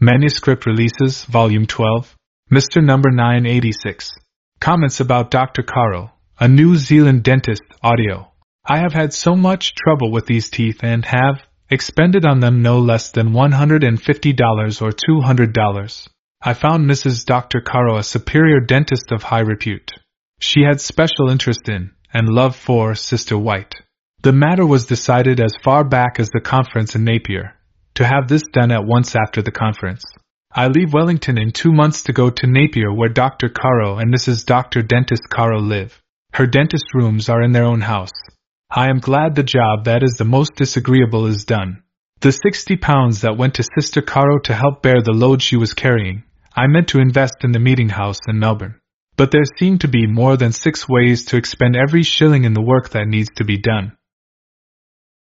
Manuscript Releases, Volume 12, Mr. Number 986. Comments about Dr. Caro, a New Zealand dentist, audio. I have had so much trouble with these teeth and have expended on them no less than $150 or $200. I found Mrs. Dr. Caro a superior dentist of high repute. She had special interest in, and love for, Sister White. The matter was decided as far back as the conference in Napier, to have this done at once after the conference. I leave Wellington in 2 months to go to Napier where Dr. Caro and Mrs. Dr. Dentist Caro live. Her dentist rooms are in their own house. I am glad the job that is the most disagreeable is done. The £60 that went to Sister Caro to help bear the load she was carrying, I meant to invest in the meeting house in Melbourne. But there seem to be more than 6 ways to expend every shilling in the work that needs to be done.